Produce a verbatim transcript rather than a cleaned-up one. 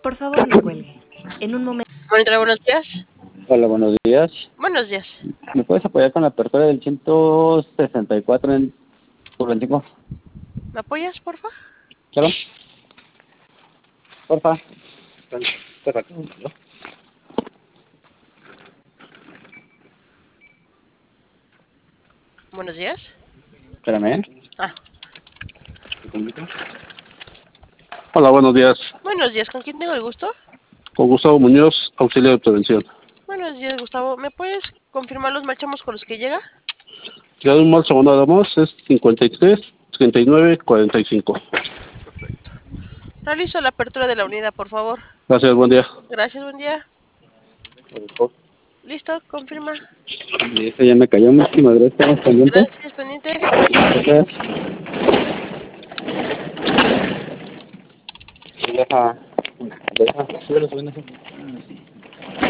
Por favor, no cuelgue. En un momento. Monitora, buenos días. Hola, buenos días. Buenos días. ¿Me puedes apoyar con la apertura del ciento sesenta y cuatro en por veinticinco? ¿Me apoyas, porfa? Claro. Porfa. Porfa. Buenos días. Espérame. Ah, Hola, buenos días. buenos días. ¿Con quién tengo el gusto? Con Gustavo Muñoz, auxiliar de prevención. Buenos días, Gustavo. ¿Me puedes confirmar los marchamos con los que llega? Ya de un mal segundo nada más, es cincuenta y tres, treinta y nueve, cuarenta y cinco. Perfecto. Realizo la apertura de la unidad, por favor. Gracias, buen día. Gracias, buen día. Listo, confirma. Eso ya me cayó, muchísimas gracias. Estamos pendientes. Gracias, pendiente. Gracias. Deja. Deja. Súbelo, súbelo.